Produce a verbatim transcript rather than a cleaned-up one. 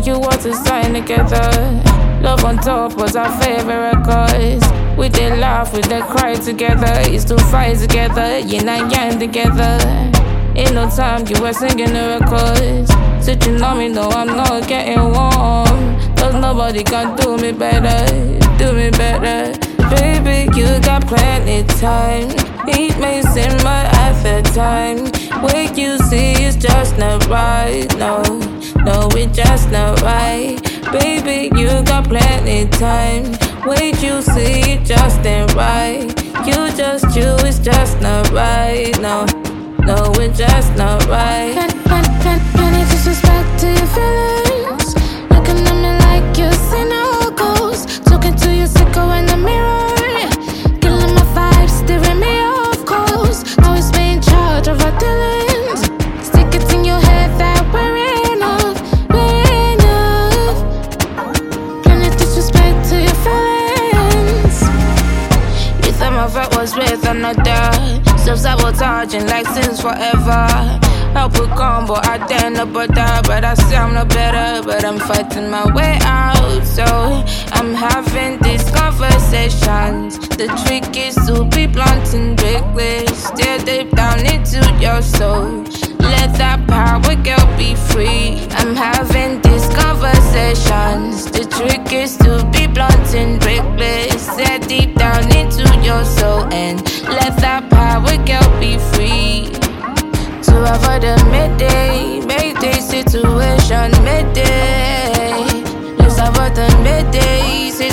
you was to sign together. Love on top was our favorite cause. We did laugh, we did cry together. Used to fight together, yin and yang together. Ain't no time you were singing the records. Sitting on me, no, I'm not getting warm. Cause nobody can do me better, do me better. Baby, you got plenty time. It may seem right at the time. What you see is just not right. No, no, it's just not right. Baby, you got plenty time. What you see just ain't right. You just you, it's just not right. No, no, it's just not right. Any disrespect to your feelings? Looking at me like you see no ghosts. Talking to you sicko in the mirror. Killing my vibes, steering me off course. Always be in charge of our dealings. Stick it in your head that we're enough, we're enough. Plenty disrespect to your feelings. You thought my vibe was with another. Self-sabotaging like since forever. I put combo, I dare no bother. But I say I'm no better, but I'm fighting my way out. So I'm having these conversations. The trick is to be blunt and reckless. Stare deep down into your soul. Let that power girl be free. I'm having these conversations. The trick is to be blunt and reckless. Stare deep down into your soul and let that power girl be free. To avoid a midday, mayday situation, midday. Let's avoid the midday